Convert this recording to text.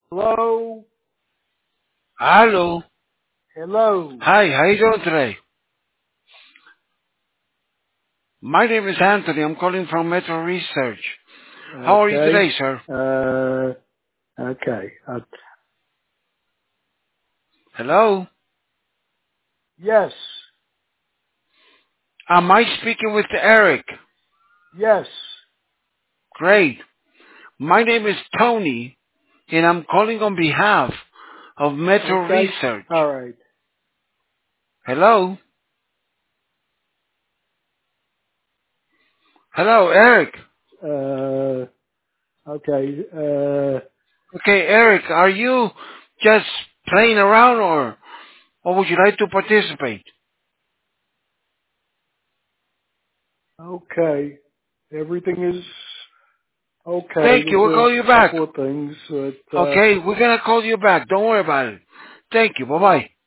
Hello? Hello. Hello? Hi, how you doing today? My name is Anthony. I'm calling from Metro Research. How are you Okay. today, sir? Okay. Hello? Yes. Am I speaking with Eric? Yes. Great. My name is Tony, and I'm calling on behalf of Metro Okay. Research. All right. Hello? Hello, Eric. Okay. Okay, Eric, are you just playing around or would you like to participate? Okay. Everything is okay. Thank you. There's We'll a call you back. couple of things, but, Okay, we're going to call you back. Don't worry about it. Thank you. Bye-bye.